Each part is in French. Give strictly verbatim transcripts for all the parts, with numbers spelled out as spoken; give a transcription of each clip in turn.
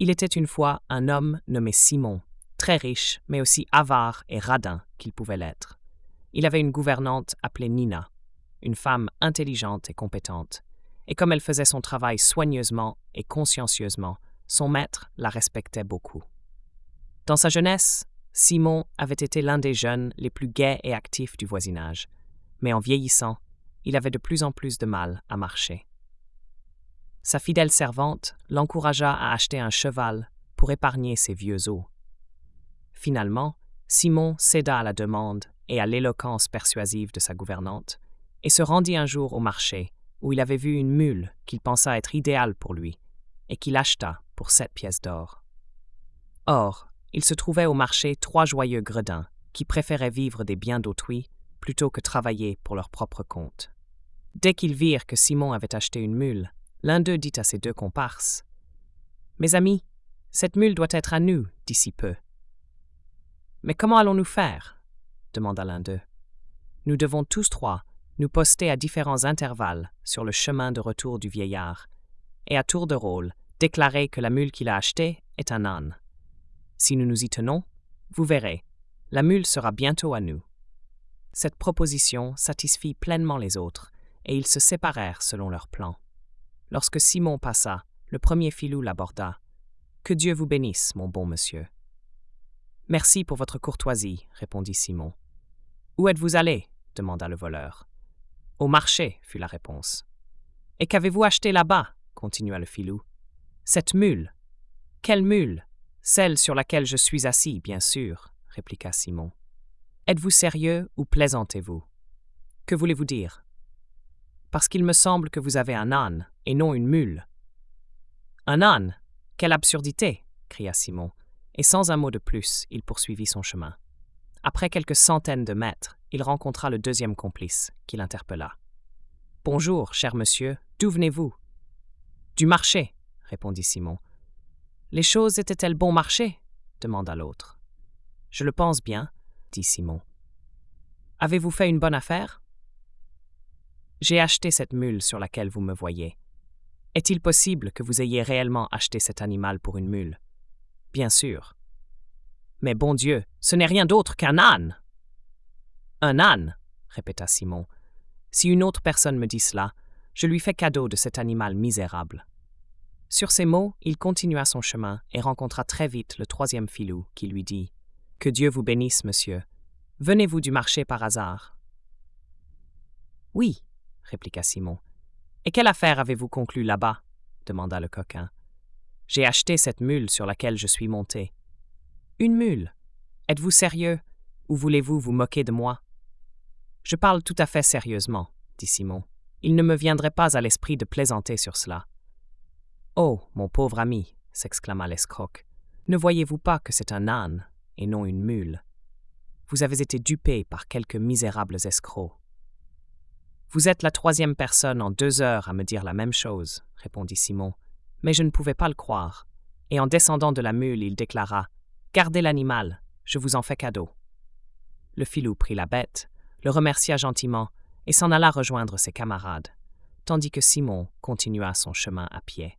Il était une fois un homme nommé Simon, très riche, mais aussi avare et radin qu'il pouvait l'être. Il avait une gouvernante appelée Nina, une femme intelligente et compétente, et comme elle faisait son travail soigneusement et consciencieusement, son maître la respectait beaucoup. Dans sa jeunesse, Simon avait été l'un des jeunes les plus gais et actifs du voisinage, mais en vieillissant, il avait de plus en plus de mal à marcher. Sa fidèle servante l'encouragea à acheter un cheval pour épargner ses vieux os. Finalement, Simon céda à la demande et à l'éloquence persuasive de sa gouvernante et se rendit un jour au marché où il avait vu une mule qu'il pensa être idéale pour lui et qu'il acheta pour sept pièces d'or. Or, il se trouvait au marché trois joyeux gredins qui préféraient vivre des biens d'autrui plutôt que travailler pour leur propre compte. Dès qu'ils virent que Simon avait acheté une mule, l'un d'eux dit à ses deux comparses « Mes amis, cette mule doit être à nous d'ici peu. »« Mais comment allons-nous faire ?» demanda l'un d'eux. « Nous devons tous trois nous poster à différents intervalles sur le chemin de retour du vieillard et à tour de rôle déclarer que la mule qu'il a achetée est un âne. Si nous nous y tenons, vous verrez, la mule sera bientôt à nous. » Cette proposition satisfit pleinement les autres et ils se séparèrent selon leur plan. Lorsque Simon passa, le premier filou l'aborda. « Que Dieu vous bénisse, mon bon monsieur. »« Merci pour votre courtoisie, » répondit Simon. « Où êtes-vous allé » demanda le voleur. « Au marché, » fut la réponse. « Et qu'avez-vous acheté là-bas » continua le filou. « Cette mule. »« Quelle mule ?»« Celle sur laquelle je suis assis, bien sûr, » répliqua Simon. « Êtes-vous sérieux ou plaisantez-vous ? Que voulez-vous dire ? Parce qu'il me semble que vous avez un âne et non une mule. »« Un âne ? Quelle absurdité !» cria Simon, et sans un mot de plus, il poursuivit son chemin. Après quelques centaines de mètres, il rencontra le deuxième complice, qui l'interpella. « Bonjour, cher monsieur, d'où venez-vous ?»« Du marché, » répondit Simon. « Les choses étaient-elles bon marché ?» demanda l'autre. « Je le pense bien, » dit Simon. « Avez-vous fait une bonne affaire ? » J'ai acheté cette mule sur laquelle vous me voyez. Est-il possible que vous ayez réellement acheté cet animal pour une mule ? Bien sûr. Mais bon Dieu, ce n'est rien d'autre qu'un âne !»« Un âne ?» répéta Simon. « Si une autre personne me dit cela, je lui fais cadeau de cet animal misérable. » Sur ces mots, il continua son chemin et rencontra très vite le troisième filou qui lui dit « Que Dieu vous bénisse, monsieur. Venez-vous du marché par hasard ?»« Oui, » répliqua Simon. « Et quelle affaire avez-vous conclue là-bas » demanda le coquin. « J'ai acheté cette mule sur laquelle je suis monté. »« Une mule ? Êtes-vous sérieux, ou voulez-vous vous moquer de moi ?»« Je parle tout à fait sérieusement, » dit Simon. « Il ne me viendrait pas à l'esprit de plaisanter sur cela. »« Oh, mon pauvre ami, » s'exclama l'escroc, « ne voyez-vous pas que c'est un âne et non une mule ? Vous avez été dupé par quelques misérables escrocs. »« Vous êtes la troisième personne en deux heures à me dire la même chose, » répondit Simon, mais je ne pouvais pas le croire, et en descendant de la mule, il déclara « Gardez l'animal, je vous en fais cadeau. » Le filou prit la bête, le remercia gentiment et s'en alla rejoindre ses camarades, tandis que Simon continua son chemin à pied.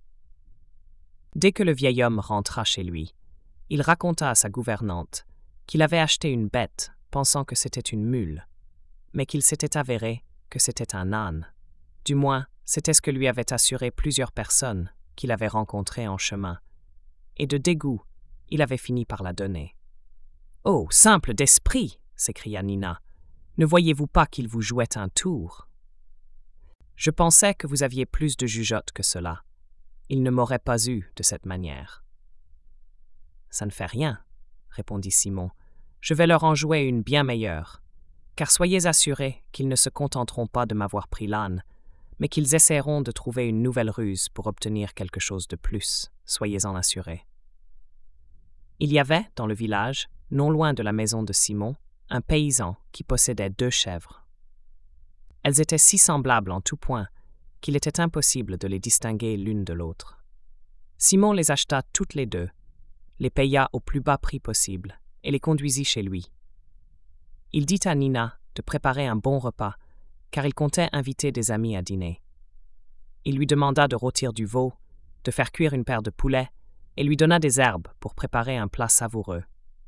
Dès que le vieil homme rentra chez lui, il raconta à sa gouvernante qu'il avait acheté une bête pensant que c'était une mule, mais qu'il s'était avéré que c'était un âne. Du moins, c'était ce que lui avaient assuré plusieurs personnes qu'il avait rencontrées en chemin, et de dégoût, il avait fini par la donner. « Oh, simple d'esprit !» s'écria Nina. « Ne voyez-vous pas qu'il vous jouait un tour ? Je pensais que vous aviez plus de jugeote que cela. Il ne m'aurait pas eu de cette manière. »« Ça ne fait rien, » répondit Simon. « Je vais leur en jouer une bien meilleure, car soyez assurés qu'ils ne se contenteront pas de m'avoir pris l'âne, mais qu'ils essaieront de trouver une nouvelle ruse pour obtenir quelque chose de plus, soyez-en assurés. » Il y avait, dans le village, non loin de la maison de Simon, un paysan qui possédait deux chèvres. Elles étaient si semblables en tout point qu'il était impossible de les distinguer l'une de l'autre. Simon les acheta toutes les deux, les paya au plus bas prix possible et les conduisit chez lui. Il dit à Nina de préparer un bon repas, car il comptait inviter des amis à dîner. Il lui demanda de rôtir du veau, de faire cuire une paire de poulets et lui donna des herbes pour préparer un plat savoureux.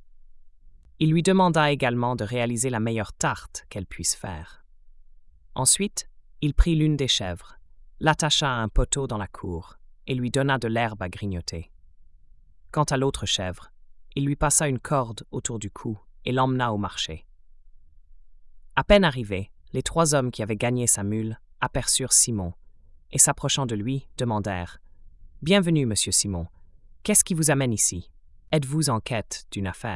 Il lui demanda également de réaliser la meilleure tarte qu'elle puisse faire. Ensuite, il prit l'une des chèvres, l'attacha à un poteau dans la cour et lui donna de l'herbe à grignoter. Quant à l'autre chèvre, il lui passa une corde autour du cou et l'emmena au marché. À peine arrivés, les trois hommes qui avaient gagné sa mule aperçurent Simon et, s'approchant de lui, demandèrent « Bienvenue, monsieur Simon. Qu'est-ce qui vous amène ici? Êtes-vous en quête d'une affaire ?»«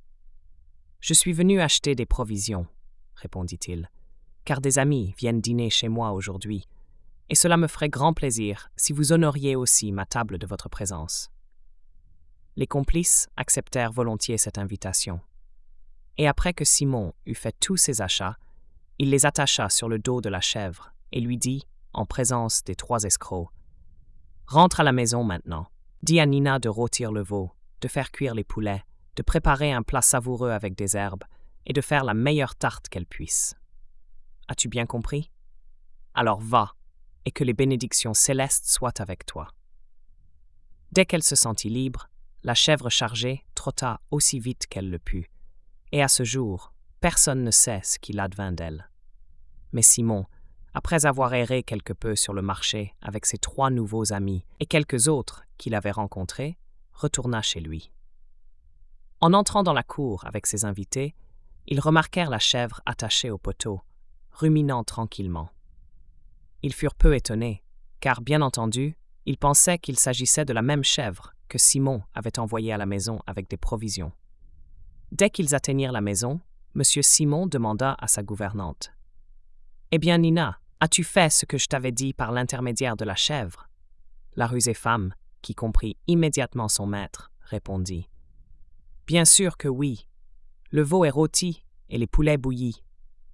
Je suis venu acheter des provisions, » répondit-il, « car des amis viennent dîner chez moi aujourd'hui, et cela me ferait grand plaisir si vous honoriez aussi ma table de votre présence. » Les complices acceptèrent volontiers cette invitation. Et après que Simon eut fait tous ses achats, il les attacha sur le dos de la chèvre et lui dit, en présence des trois escrocs, « Rentre à la maison maintenant. Dis à Nina de rôtir le veau, de faire cuire les poulets, de préparer un plat savoureux avec des herbes et de faire la meilleure tarte qu'elle puisse. As-tu bien compris? Alors va, et que les bénédictions célestes soient avec toi. » Dès qu'elle se sentit libre, la chèvre chargée trotta aussi vite qu'elle le put, et à ce jour, personne ne sait ce qu'il advint d'elle. Mais Simon, après avoir erré quelque peu sur le marché avec ses trois nouveaux amis et quelques autres qu'il avait rencontrés, retourna chez lui. En entrant dans la cour avec ses invités, ils remarquèrent la chèvre attachée au poteau, ruminant tranquillement. Ils furent peu étonnés, car, bien entendu, ils pensaient qu'il s'agissait de la même chèvre que Simon avait envoyée à la maison avec des provisions. Dès qu'ils atteignirent la maison, M. Simon demanda à sa gouvernante « Eh bien, Nina, as-tu fait ce que je t'avais dit par l'intermédiaire de la chèvre ?» La rusée femme, qui comprit immédiatement son maître, répondit « Bien sûr que oui. Le veau est rôti et les poulets bouillis. »«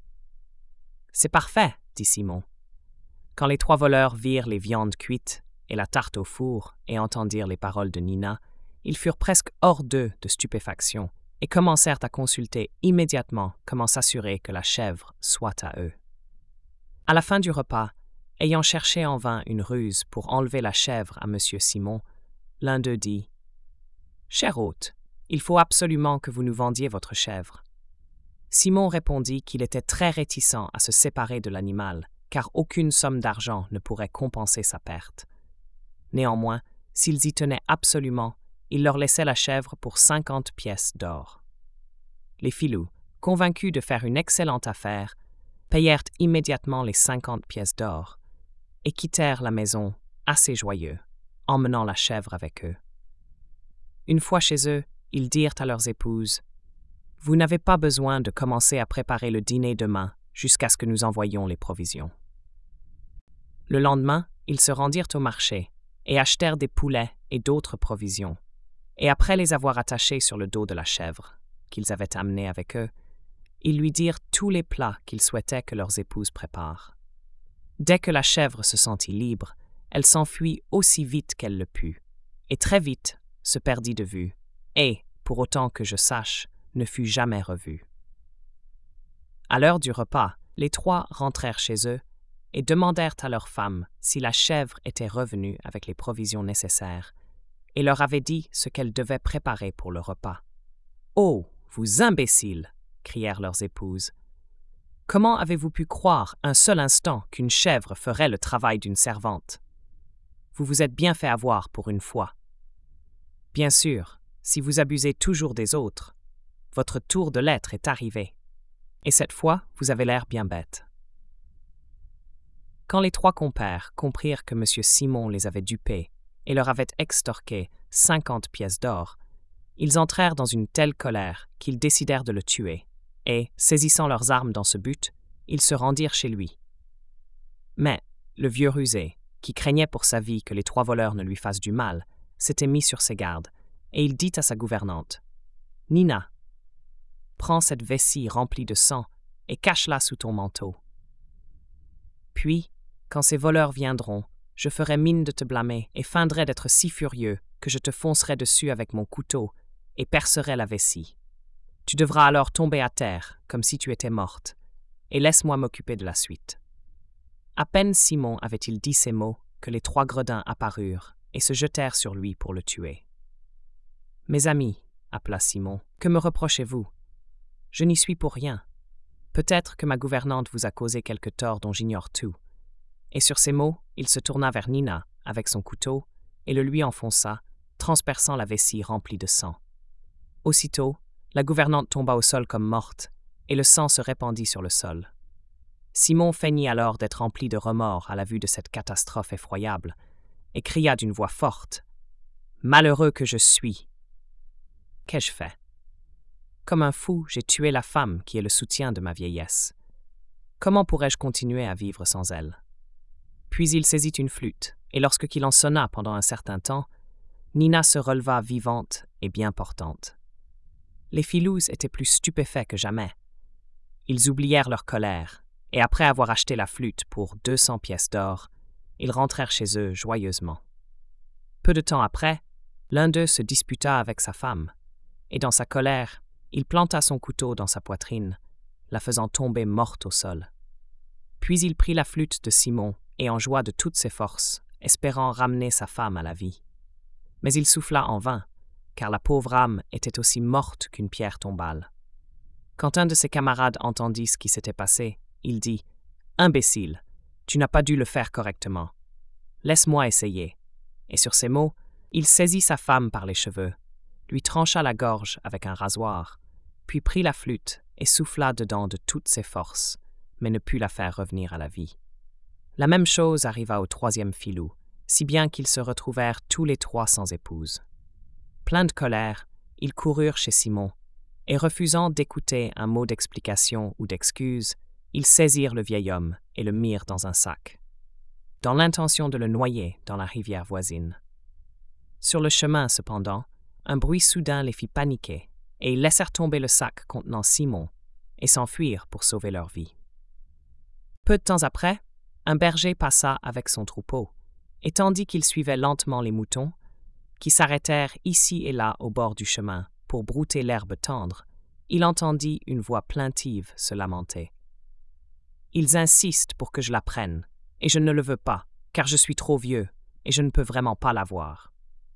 C'est parfait, » dit Simon. Quand les trois voleurs virent les viandes cuites et la tarte au four et entendirent les paroles de Nina, ils furent presque hors d'eux de stupéfaction et commencèrent à consulter immédiatement comment s'assurer que la chèvre soit à eux. À la fin du repas, ayant cherché en vain une ruse pour enlever la chèvre à M. Simon, l'un d'eux dit « Cher hôte, il faut absolument que vous nous vendiez votre chèvre. » Simon répondit qu'il était très réticent à se séparer de l'animal, car aucune somme d'argent ne pourrait compenser sa perte. Néanmoins, s'ils y tenaient absolument, il leur laissait la chèvre pour cinquante pièces d'or. Les filous, convaincus de faire une excellente affaire, payèrent immédiatement les cinquante pièces d'or et quittèrent la maison assez joyeux, emmenant la chèvre avec eux. Une fois chez eux, ils dirent à leurs épouses « Vous n'avez pas besoin de commencer à préparer le dîner demain jusqu'à ce que nous envoyions les provisions. » Le lendemain, ils se rendirent au marché et achetèrent des poulets et d'autres provisions. Et après les avoir attachés sur le dos de la chèvre, qu'ils avaient amenés avec eux, ils lui dirent tous les plats qu'ils souhaitaient que leurs épouses préparent. Dès que la chèvre se sentit libre, elle s'enfuit aussi vite qu'elle le put, et très vite se perdit de vue, et, pour autant que je sache, ne fut jamais revue. À l'heure du repas, les trois rentrèrent chez eux et demandèrent à leurs femmes si la chèvre était revenue avec les provisions nécessaires, et leur avait dit ce qu'elle devait préparer pour le repas. « Oh, vous imbéciles !» crièrent leurs épouses. « Comment avez-vous pu croire un seul instant qu'une chèvre ferait le travail d'une servante? Vous vous êtes bien fait avoir pour une fois. Bien sûr, si vous abusez toujours des autres, votre tour de l'être est arrivé, et cette fois, vous avez l'air bien bête. » Quand les trois compères comprirent que M. Simon les avait dupés et leur avait extorqué cinquante pièces d'or, ils entrèrent dans une telle colère qu'ils décidèrent de le tuer, et, saisissant leurs armes dans ce but, ils se rendirent chez lui. Mais le vieux rusé, qui craignait pour sa vie que les trois voleurs ne lui fassent du mal, s'était mis sur ses gardes, et il dit à sa gouvernante « Nina, prends cette vessie remplie de sang et cache-la sous ton manteau. Puis, quand ces voleurs viendront, je ferai mine de te blâmer et feindrai d'être si furieux que je te foncerai dessus avec mon couteau et percerai la vessie. Tu devras alors tomber à terre, comme si tu étais morte, et laisse-moi m'occuper de la suite. » À peine Simon avait-il dit ces mots que les trois gredins apparurent et se jetèrent sur lui pour le tuer. « Mes amis, appela Simon, que me reprochez-vous? Je n'y suis pour rien. Peut-être que ma gouvernante vous a causé quelque tort dont j'ignore tout. » Et sur ces mots, il se tourna vers Nina avec son couteau et le lui enfonça, transperçant la vessie remplie de sang. Aussitôt, la gouvernante tomba au sol comme morte, et le sang se répandit sur le sol. Simon feignit alors d'être rempli de remords à la vue de cette catastrophe effroyable, et cria d'une voix forte « Malheureux que je suis! Qu'ai-je fait? Comme un fou, j'ai tué la femme qui est le soutien de ma vieillesse. Comment pourrais-je continuer à vivre sans elle? » Puis il saisit une flûte, et lorsque qu'il en sonna pendant un certain temps, Nina se releva vivante et bien portante. Les filous étaient plus stupéfaits que jamais. Ils oublièrent leur colère, et après avoir acheté la flûte pour deux cents pièces d'or, ils rentrèrent chez eux joyeusement. Peu de temps après, l'un d'eux se disputa avec sa femme, et dans sa colère, il planta son couteau dans sa poitrine, la faisant tomber morte au sol. Puis il prit la flûte de Simon et en joua de toutes ses forces, espérant ramener sa femme à la vie. Mais il souffla en vain, car la pauvre âme était aussi morte qu'une pierre tombale. Quand un de ses camarades entendit ce qui s'était passé, il dit « Imbécile, tu n'as pas dû le faire correctement. Laisse-moi essayer. » Et sur ces mots, il saisit sa femme par les cheveux, lui trancha la gorge avec un rasoir, puis prit la flûte et souffla dedans de toutes ses forces, mais ne put la faire revenir à la vie. La même chose arriva au troisième filou, si bien qu'ils se retrouvèrent tous les trois sans épouse. Pleins de colère, ils coururent chez Simon, et refusant d'écouter un mot d'explication ou d'excuse, ils saisirent le vieil homme et le mirent dans un sac, dans l'intention de le noyer dans la rivière voisine. Sur le chemin, cependant, un bruit soudain les fit paniquer, et ils laissèrent tomber le sac contenant Simon et s'enfuirent pour sauver leur vie. Peu de temps après, un berger passa avec son troupeau, et tandis qu'il suivait lentement les moutons, qui s'arrêtèrent ici et là au bord du chemin pour brouter l'herbe tendre, il entendit une voix plaintive se lamenter. « Ils insistent pour que je la prenne, et je ne le veux pas, car je suis trop vieux, et je ne peux vraiment pas la voir. »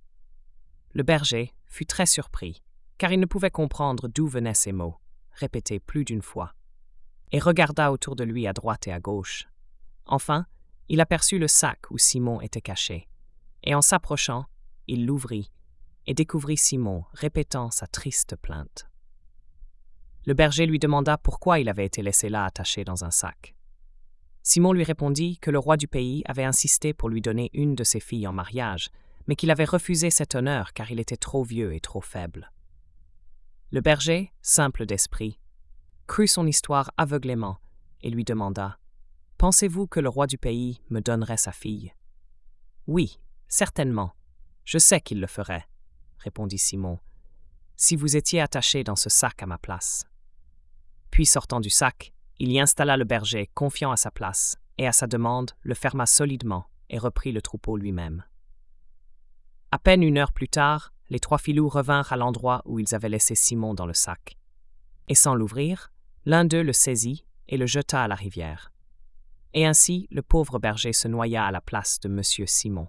Le berger fut très surpris, car il ne pouvait comprendre d'où venaient ces mots, répétés plus d'une fois, et regarda autour de lui à droite et à gauche. Enfin, il aperçut le sac où Simon était caché, et en s'approchant, il l'ouvrit et découvrit Simon répétant sa triste plainte. Le berger lui demanda pourquoi il avait été laissé là attaché dans un sac. Simon lui répondit que le roi du pays avait insisté pour lui donner une de ses filles en mariage, mais qu'il avait refusé cet honneur car il était trop vieux et trop faible. Le berger, simple d'esprit, crut son histoire aveuglément et lui demanda « Pensez-vous que le roi du pays me donnerait sa fille ?»« Oui, certainement. Je sais qu'il le ferait, » répondit Simon, « si vous étiez attaché dans ce sac à ma place. » Puis sortant du sac, il y installa le berger, confiant à sa place, et à sa demande, le ferma solidement et reprit le troupeau lui-même. À peine une heure plus tard, les trois filous revinrent à l'endroit où ils avaient laissé Simon dans le sac. Et sans l'ouvrir, l'un d'eux le saisit et le jeta à la rivière. Et ainsi, le pauvre berger se noya à la place de Monsieur Simon.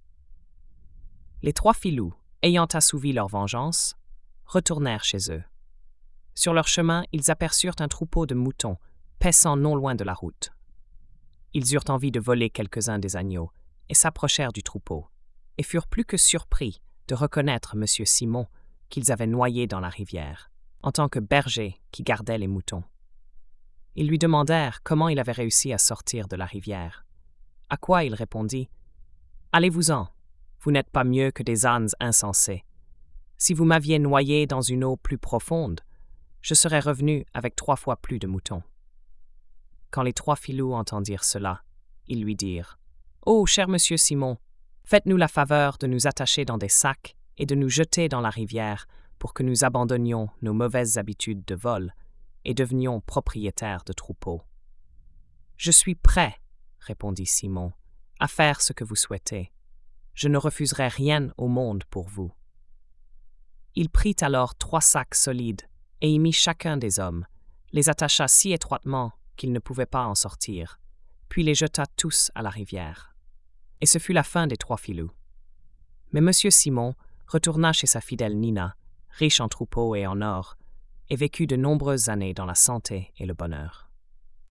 Les trois filous, ayant assouvi leur vengeance, retournèrent chez eux. Sur leur chemin, ils aperçurent un troupeau de moutons, paissant non loin de la route. Ils eurent envie de voler quelques-uns des agneaux, et s'approchèrent du troupeau, et furent plus que surpris de reconnaître Monsieur Simon qu'ils avaient noyé dans la rivière, en tant que berger qui gardait les moutons. Ils lui demandèrent comment il avait réussi à sortir de la rivière, à quoi il répondit « Allez-vous-en, vous n'êtes pas mieux que des ânes insensés. Si vous m'aviez noyé dans une eau plus profonde, je serais revenu avec trois fois plus de moutons. » Quand les trois filous entendirent cela, ils lui dirent « Oh, cher monsieur Simon, faites-nous la faveur de nous attacher dans des sacs et de nous jeter dans la rivière pour que nous abandonnions nos mauvaises habitudes de vol et devenions propriétaires de troupeaux. »« Je suis prêt, » répondit Simon, « à faire ce que vous souhaitez. Je ne refuserai rien au monde pour vous. » Il prit alors trois sacs solides et y mit chacun des hommes, les attacha si étroitement qu'ils ne pouvaient pas en sortir, puis les jeta tous à la rivière. Et ce fut la fin des trois filous. Mais M. Simon retourna chez sa fidèle Nina, riche en troupeaux et en or, et vécut de nombreuses années dans la santé et le bonheur.